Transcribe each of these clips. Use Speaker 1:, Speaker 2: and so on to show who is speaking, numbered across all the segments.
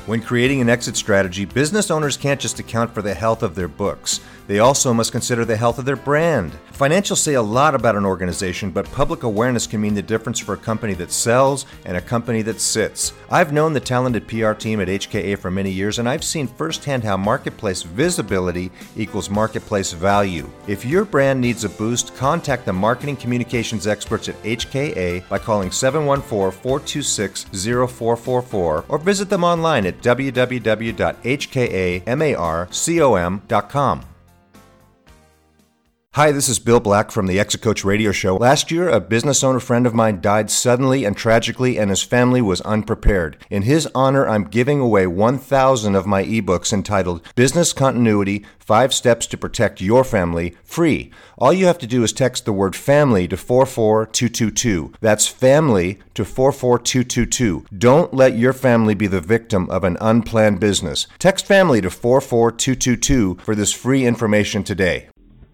Speaker 1: When creating an exit strategy, business owners can't just account for the health of their books. They also must consider the health of their brand. Financials say a lot about an organization, but public awareness can mean the difference for a company that sells and a company that sits. I've known the talented PR team at HKA for many years, and I've seen firsthand how marketplace visibility equals marketplace value. If your brand needs a boost, contact the marketing communications experts at HKA by calling 714-426-0444 or visit them online at www.hkamarcom.com. Hi, this is Bill Black from the Exit Coach Radio Show. Last year, a business owner friend of mine died suddenly and tragically, and his family was unprepared. In his honor, I'm giving away 1,000 of my ebooks entitled Business Continuity, 5 Steps to Protect Your Family, free. All you have to do is text the word family to 44222. That's family to 44222. Don't let your family be the victim of an unplanned business. Text family to 44222 for this free information today.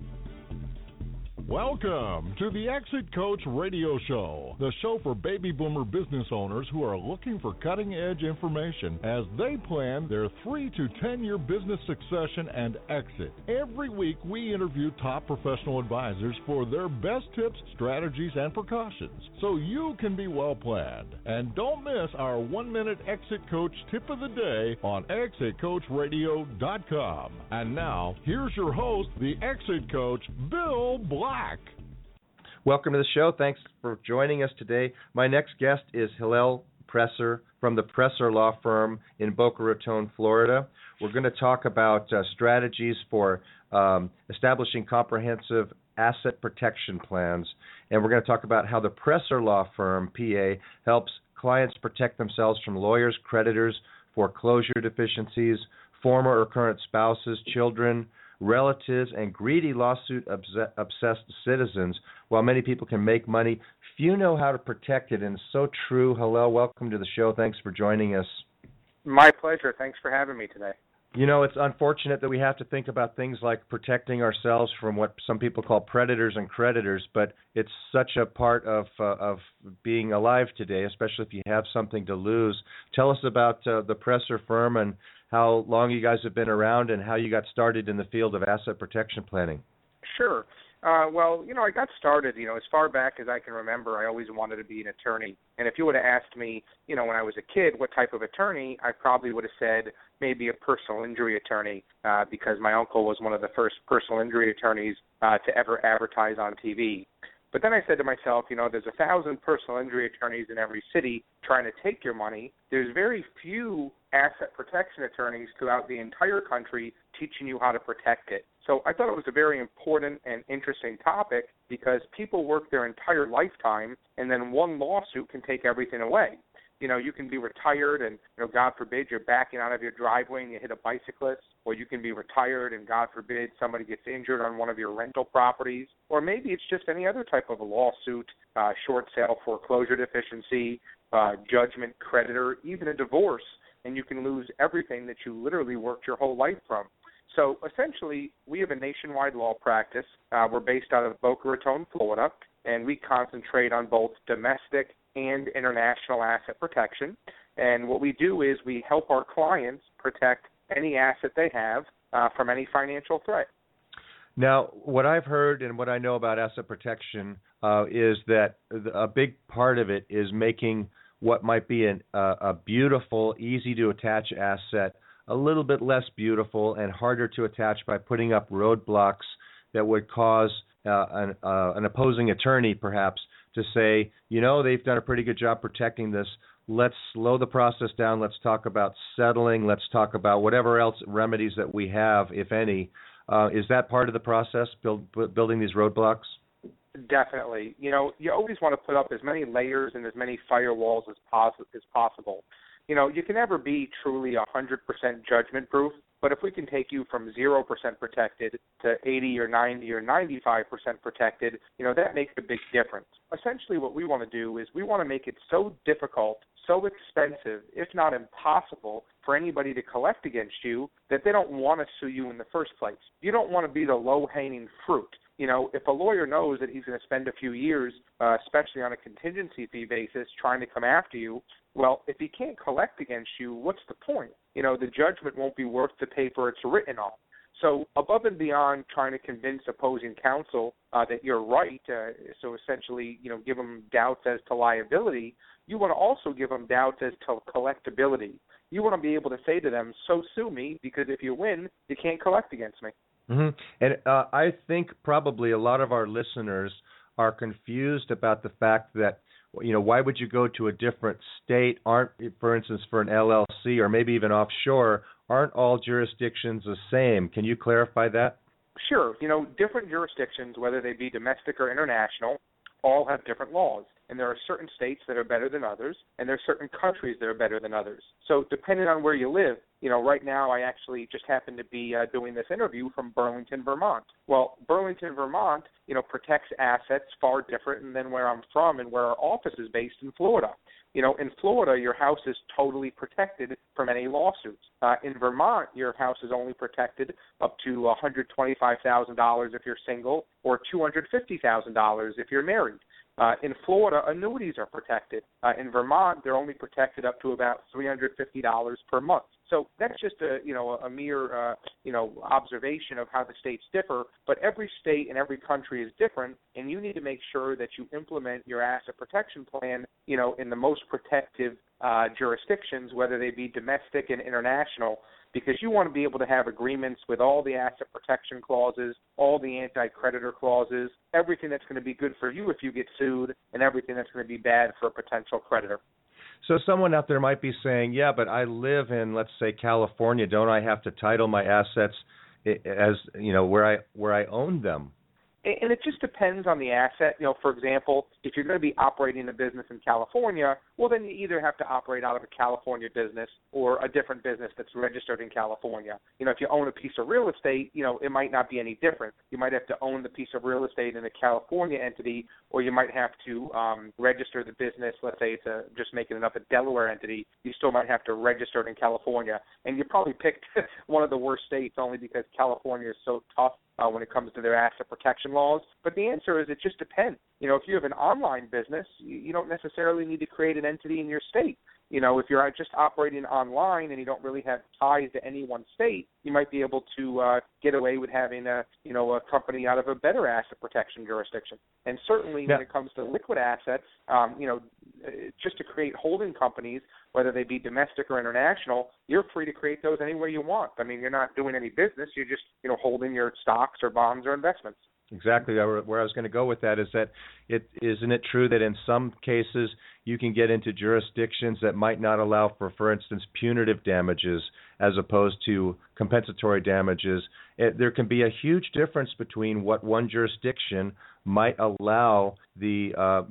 Speaker 2: Welcome to the Exit Coach Radio Show, the show for baby boomer business owners who are looking for cutting-edge information as they plan their 3 to 10-year business succession and exit. Every week, we interview top professional advisors for their best tips, strategies, and precautions so you can be well-planned. And don't miss our 1-minute Exit Coach tip of the day on ExitCoachRadio.com. And now, here's your host, the Exit Coach, Bill Black.
Speaker 1: Welcome to the show. Thanks for joining us today. My next guest is Hillel Presser from the Presser Law Firm in Boca Raton, Florida. We're going to talk about strategies for establishing comprehensive asset protection plans, and we're going to talk about how the Presser Law Firm, PA, helps clients protect themselves from lawyers, creditors, foreclosure deficiencies, former or current spouses, children, relatives, and greedy lawsuit-obsessed citizens. While many people can make money, few know how to protect it, and it's so true. Hillel, welcome to the show. Thanks for joining us.
Speaker 3: My pleasure. Thanks for having me today.
Speaker 1: You know, it's unfortunate that we have to think about things like protecting ourselves from what some people call predators and creditors, but it's such a part of being alive today, especially if you have something to lose. Tell us about the Presser firm and how long you guys have been around and how you got started in the field of asset protection planning.
Speaker 3: Sure. Well, I got started, as far back as I can remember. I always wanted to be an attorney. And if you would have asked me, when I was a kid, what type of attorney, I probably would have said maybe a personal injury attorney because my uncle was one of the first personal injury attorneys to ever advertise on TV. But then I said to myself, there's 1,000 personal injury attorneys in every city trying to take your money. There's very few asset protection attorneys throughout the entire country teaching you how to protect it. So I thought it was a very important and interesting topic because people work their entire lifetime, and then one lawsuit can take everything away. You can be retired and, God forbid, you're backing out of your driveway and you hit a bicyclist, or you can be retired and, God forbid, somebody gets injured on one of your rental properties, or maybe it's just any other type of a lawsuit, short sale foreclosure deficiency, judgment, creditor, even a divorce, and you can lose everything that you literally worked your whole life from. So essentially, we have a nationwide law practice. We're based out of Boca Raton, Florida, and we concentrate on both domestic and international asset protection. And what we do is we help our clients protect any asset they have from any financial threat.
Speaker 1: Now, what I've heard and what I know about asset protection is that a big part of it is making what might be a beautiful, easy-to-attach asset a little bit less beautiful and harder to attach by putting up roadblocks that would cause an opposing attorney, perhaps, to say, they've done a pretty good job protecting this. Let's slow the process down. Let's talk about settling. Let's talk about whatever else remedies that we have, if any. Is that part of the process, building these roadblocks?
Speaker 3: Definitely. You always want to put up as many layers and as many firewalls as possible. You can never be truly 100% judgment-proof, but if we can take you from 0% protected to 80 or 90 or 95% protected, that makes a big difference. Essentially what we want to do is we want to make it so difficult, so expensive, if not impossible, for anybody to collect against you that they don't want to sue you in the first place. You don't want to be the low-hanging fruit. If a lawyer knows that he's going to spend a few years, especially on a contingency fee basis, trying to come after you, well, if he can't collect against you, what's the point? The judgment won't be worth the paper it's written on. So above and beyond trying to convince opposing counsel that you're right, so essentially, give them doubts as to liability, you want to also give them doubts as to collectability. You want to be able to say to them, so sue me, because if you win, you can't collect against me.
Speaker 1: Mm-hmm. And I think probably a lot of our listeners are confused about the fact that, why would you go to a different state? For instance, for an LLC or maybe even offshore, aren't all jurisdictions the same? Can you clarify that?
Speaker 3: Sure. Different jurisdictions, whether they be domestic or international, all have different laws. And there are certain states that are better than others, and there are certain countries that are better than others. So depending on where you live, right now I actually just happen to be doing this interview from Burlington, Vermont. Well, Burlington, Vermont, protects assets far different than where I'm from and where our office is based in Florida. In Florida, your house is totally protected from any lawsuits. In Vermont, your house is only protected up to $125,000 if you're single or $250,000 if you're married. In Florida, annuities are protected. In Vermont, they're only protected up to about $350 per month. So that's just a mere observation of how the states differ. But every state and every country is different, and you need to make sure that you implement your asset protection plan, in the most protective jurisdictions, whether they be domestic and international, because you want to be able to have agreements with all the asset protection clauses, all the anti-creditor clauses, everything that's going to be good for you if you get sued, and everything that's going to be bad for a potential creditor.
Speaker 1: So someone out there might be saying, yeah, but I live in, let's say, California. Don't I have to title my assets as, where I own them?
Speaker 3: And it just depends on the asset. For example, if you're going to be operating a business in California, well, then you either have to operate out of a California business or a different business that's registered in California. If you own a piece of real estate, it might not be any different. You might have to own the piece of real estate in a California entity, or you might have to register the business. Let's say it's just making it up, a Delaware entity. You still might have to register it in California. And you probably picked one of the worst states only because California is so tough when it comes to their asset protection laws. But the answer is it just depends. If you have an online business, you don't necessarily need to create an entity in your state. If you're just operating online and you don't really have ties to any one state, you might be able to get away with having a company out of a better asset protection jurisdiction. And certainly when it comes to liquid assets, just to create holding companies, whether they be domestic or international, you're free to create those anywhere you want. I mean, you're not doing any business. You're just, holding your stocks or bonds or investments.
Speaker 1: Exactly. Where I was going to go with that is that isn't it true that in some cases you can get into jurisdictions that might not allow for instance, punitive damages as opposed to compensatory damages? There can be a huge difference between what one jurisdiction might allow the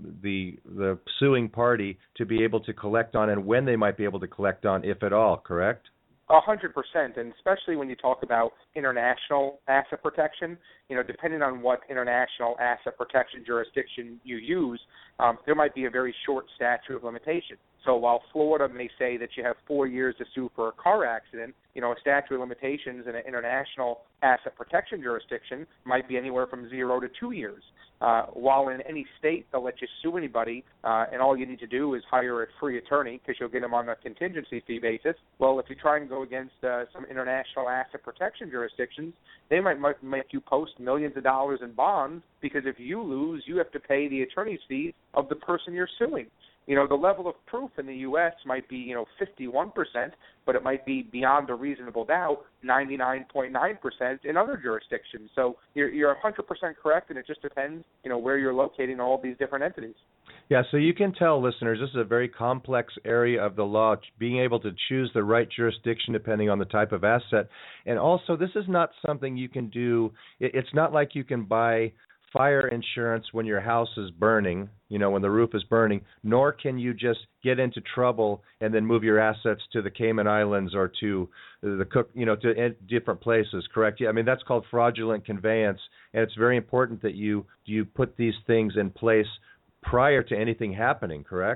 Speaker 1: suing party to be able to collect on and when they might be able to collect on, if at all, correct?
Speaker 3: 100%, and especially when you talk about international asset protection, depending on what international asset protection jurisdiction you use, there might be a very short statute of limitation. So while Florida may say that you have 4 years to sue for a car accident, a statute of limitations in an international asset protection jurisdiction might be anywhere from 0 to 2 years. While in any state they'll let you sue anybody, and all you need to do is hire a free attorney because you'll get them on a contingency fee basis. Well, if you try and go against some international asset protection jurisdictions, they might make you post millions of dollars in bonds because if you lose, you have to pay the attorney's fees of the person you're suing. The level of proof in the U.S. might be, 51%, but it might be beyond a reasonable doubt 99.9% in other jurisdictions. So you're 100% correct, and it just depends, where you're locating all these different entities.
Speaker 1: Yeah, so you can tell listeners this is a very complex area of the law, being able to choose the right jurisdiction depending on the type of asset. And also, this is not something you can do. It's not like you can buy fire insurance when your house is burning, when the roof is burning, nor can you just get into trouble and then move your assets to the Cayman Islands or to the Cook, to different places, correct? Yeah, I mean, that's called fraudulent conveyance, and it's very important that you put these things in place prior to anything happening, correct?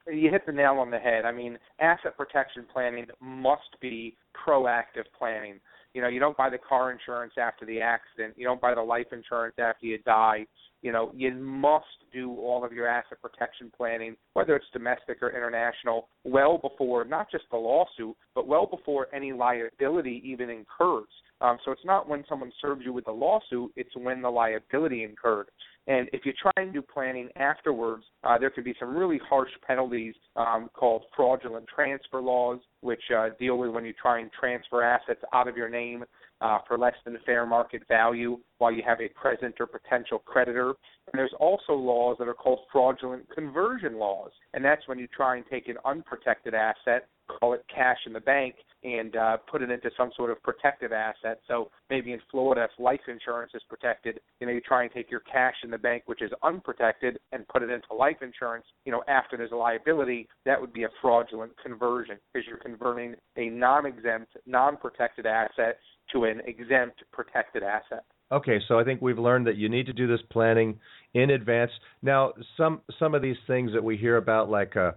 Speaker 3: You hit the nail on the head. I mean, asset protection planning must be proactive planning. You know, you don't buy the car insurance after the accident. You don't buy the life insurance after you die. You know, you must do all of your asset protection planning, whether it's domestic or international, well before not just the lawsuit, but well before any liability even incurs. So it's not when someone serves you with the lawsuit, it's when the liability incurred. And if you try and do planning afterwards, there could be some really harsh penalties called fraudulent transfer laws, which deal with when you try and transfer assets out of your name for less than fair market value while you have a present or potential creditor. And there's also laws that are called fraudulent conversion laws, and that's when you try and take an unprotected asset, call it cash in the bank, and put it into some sort of protective asset. So maybe in Florida, if life insurance is protected, you know, you try and take your cash in the bank, which is unprotected, and put it into life insurance, you know, after there's a liability. That would be a fraudulent conversion because you're converting a non-exempt, non-protected asset to an exempt protected asset.
Speaker 1: Okay, so I think we've learned that you need to do this planning in advance. Now, some of these things that we hear about, like a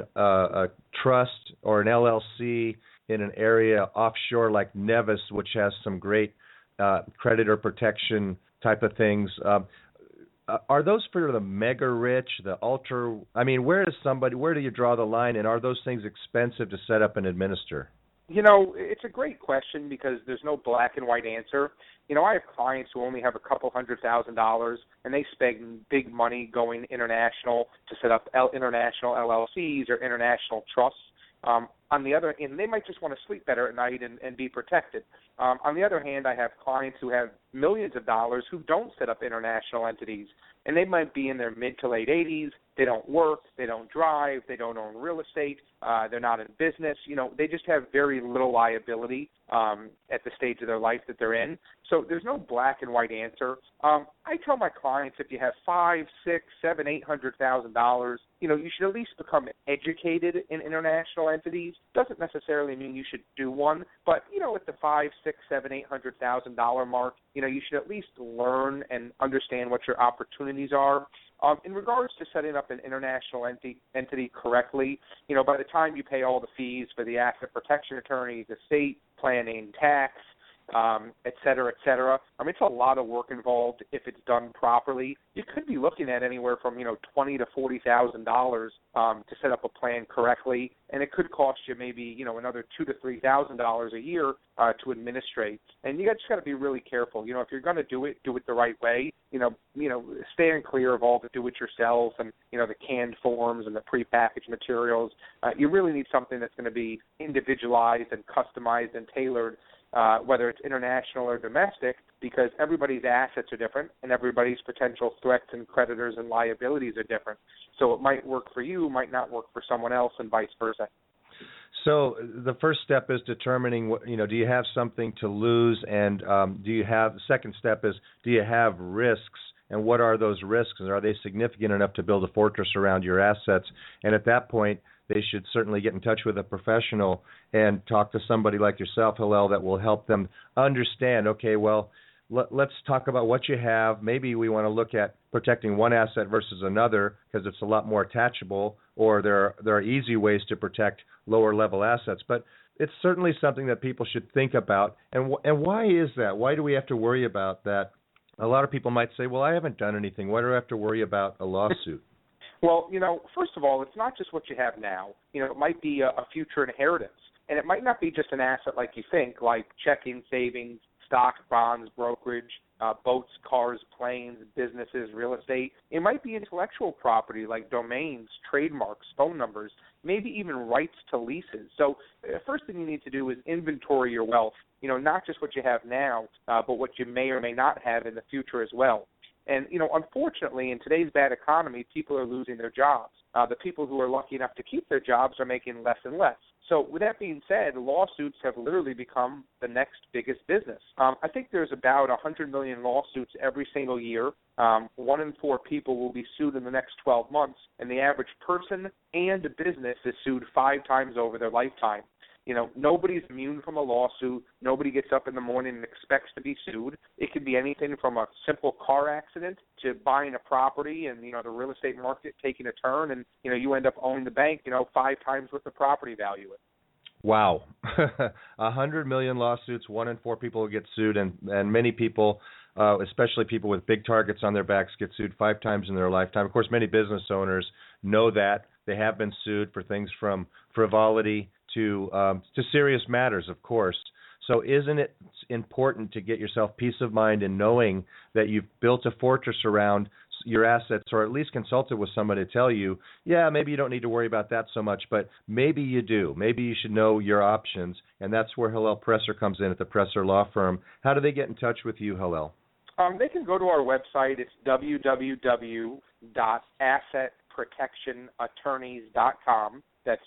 Speaker 1: trust or an LLC in an area offshore like Nevis, which has some great creditor protection type of things, are those for the mega rich, the ultra? I mean, where do you draw the line, and are those things expensive to set up and administer?
Speaker 3: You know, it's a great question because there's no black and white answer. You know, I have clients who only have a couple $100,000, and they spend big money going international to set up international LLCs or international trusts. On the other hand, they might just want to sleep better at night and be protected. On the other hand, I have clients who have millions of dollars who don't set up international entities, and they might be in their mid to late 80s. They don't work, they don't drive, they don't own real estate, they're not in business. You know, they just have very little liability at the stage of their life that they're in. So there's no black and white answer. I tell my clients if you have $500,000, $600,000, $700,000, $800,000, you know, you should at least become educated in international entities. Doesn't necessarily mean you should do one, but you know, at the $500,000, $600,000, $700,000, $800,000 mark, you know, you should at least learn and understand what your opportunities are. In regards to setting up an international entity correctly, you know, by the time you pay all the fees for the asset protection attorney, the estate planning, tax, et cetera, it's a lot of work involved if it's done properly. You could be looking at anywhere from, you know, $20,000 to $40,000 to set up a plan correctly, and it could cost you maybe, you know, another $2,000 to $3,000 a year to administrate. And you just got to be really careful. You know, if you're going to do it the right way. You know, staying clear of all the do-it-yourself and, you know, the canned forms and the prepackaged materials. You really need something that's going to be individualized and customized and tailored, whether it's international or domestic, because everybody's assets are different and everybody's potential threats and creditors and liabilities are different. So it might work for you, might not work for someone else, and vice versa.
Speaker 1: So the first step is determining what, you know, do you have something to lose, and the second step is, do you have risks, and what are those risks, and are they significant enough to build a fortress around your assets? And at that point, they should certainly get in touch with a professional and talk to somebody like yourself, Hillel, that will help them understand, okay, well, let's talk about what you have. Maybe we want to look at protecting one asset versus another because it's a lot more attachable, or there are easy ways to protect lower-level assets. But it's certainly something that people should think about. And why is that? Why do we have to worry about that? A lot of people might say, well, I haven't done anything. Why do I have to worry about a lawsuit?
Speaker 3: Well, you know, first of all, it's not just what you have now. You know, it might be a future inheritance. And it might not be just an asset like you think, like checking, savings, stock, bonds, brokerage, boats, cars, planes, businesses, real estate. It might be intellectual property like domains, trademarks, phone numbers, maybe even rights to leases. So the first thing you need to do is inventory your wealth, you know, not just what you have now, but what you may or may not have in the future as well. And, you know, unfortunately, in today's bad economy, people are losing their jobs. The people who are lucky enough to keep their jobs are making less and less. So with that being said, lawsuits have literally become the next biggest business. I think there's about 100 million lawsuits every single year. 1 in 4 people will be sued in the next 12 months, and the average person and business is sued 5 times over their lifetime. nobody's immune from a lawsuit. Nobody gets up in the morning and expects to be sued. It could be anything from a simple car accident to buying a property and, the real estate market taking a turn and, you end up owning the bank, 5 times what the property value is.
Speaker 1: Wow. 100 million lawsuits, 1 in 4 people get sued, and many people, especially people with big targets on their backs, get sued 5 times in their lifetime. Of course, many business owners know that. They have been sued for things from frivolity to serious matters, of course. So isn't it important to get yourself peace of mind in knowing that you've built a fortress around your assets, or at least consulted with somebody to tell you, yeah, maybe you don't need to worry about that so much, but maybe you do. Maybe you should know your options, and that's where Hillel Presser comes in at the Presser Law Firm. How do they get in touch with you, Hillel?
Speaker 3: They can go to our website. It's www.assetprotectionattorneys.com. That's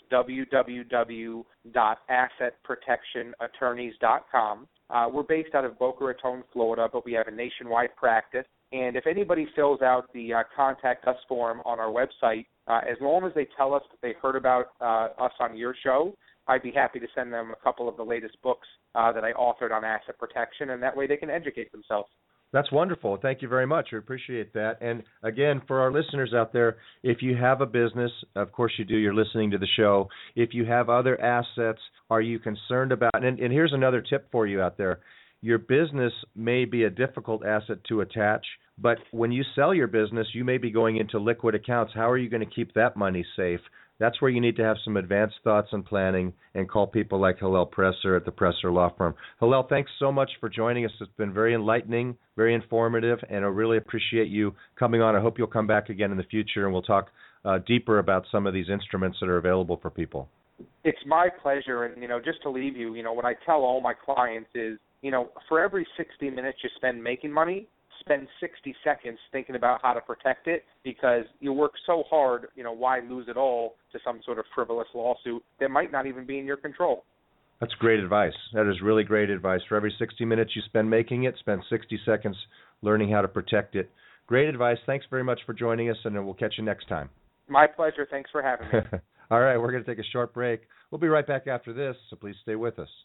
Speaker 3: www.assetprotectionattorneys.com. We're based out of Boca Raton, Florida, but we have a nationwide practice. And if anybody fills out the Contact Us form on our website, as long as they tell us that they heard about us on your show, I'd be happy to send them a couple of the latest books that I authored on asset protection, and that way they can educate themselves.
Speaker 1: That's wonderful. Thank you very much. We appreciate that. And again, for our listeners out there, if you have a business, of course you do, you're listening to the show. If you have other assets, are you concerned about, and here's another tip for you out there. Your business may be a difficult asset to attach, but when you sell your business, you may be going into liquid accounts. How are you going to keep that money safe? That's where you need to have some advanced thoughts and planning and call people like Hillel Presser at the Presser Law Firm. Hillel, thanks so much for joining us. It's been very enlightening, very informative, and I really appreciate you coming on. I hope you'll come back again in the future, and we'll talk deeper about some of these instruments that are available for people.
Speaker 3: It's my pleasure, and, just to leave you, what I tell all my clients is, for every 60 minutes you spend making money, spend 60 seconds thinking about how to protect it, because you work so hard, why lose it all to some sort of frivolous lawsuit that might not even be in your control.
Speaker 1: That's great advice. That is really great advice. For every 60 minutes you spend making it, spend 60 seconds learning how to protect it. Great advice. Thanks very much for joining us, and we'll catch you next time.
Speaker 3: My pleasure. Thanks for having me.
Speaker 1: All right, we're going to take a short break. We'll be right back after this, so please stay with us.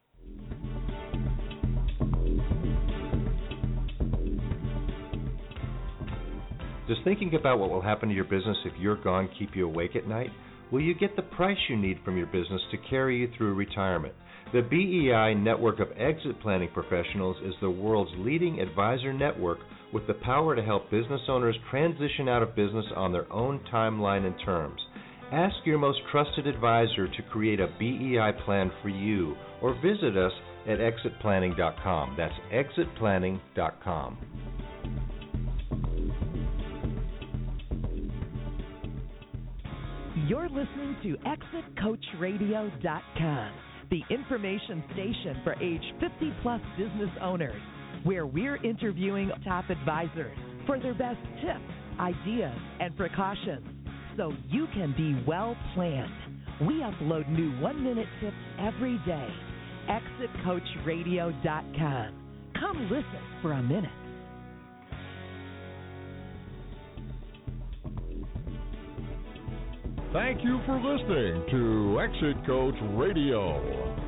Speaker 1: Does thinking about what will happen to your business if you're gone keep you awake at night? Will you get the price you need from your business to carry you through retirement? The BEI network of exit planning professionals is the world's leading advisor network with the power to help business owners transition out of business on their own timeline and terms. Ask your most trusted advisor to create a BEI plan for you, or visit us at exitplanning.com. That's exitplanning.com.
Speaker 4: You're listening to ExitCoachRadio.com, the information station for age 50-plus business owners, where we're interviewing top advisors for their best tips, ideas, and precautions, so you can be well planned. We upload new 1-minute tips every day. ExitCoachRadio.com. Come listen for a minute.
Speaker 2: Thank you for listening to Exit Coach Radio.